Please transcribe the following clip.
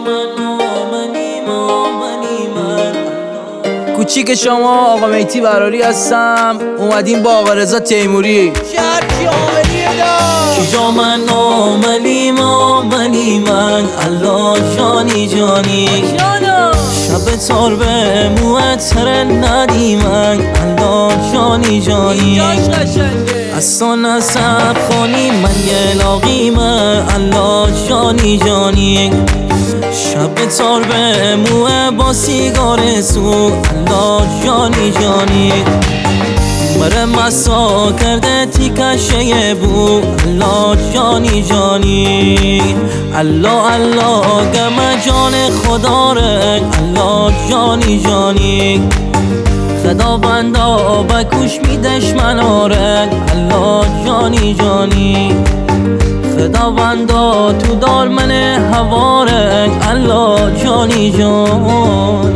کوچیک شما آقا میتی براری هستم، اومدیم با آقا رضا تیموری. کجا من آملی من الله جانی جانی شب تار به موتر ندی من الله جانی جانی از تو نسب خانی من یه لاغیمه الله جانی جانی شب تار به موه با سیگار سو الله جانی جانی بره مسا کرده تیکشه بو الله جانی جانی الله الله گم جان خدا ره الله جانی جانی خدا بندا بکوش می دشمنا ره الله جانی جانی خدا بندا تو دار من هواره الله جانی جانی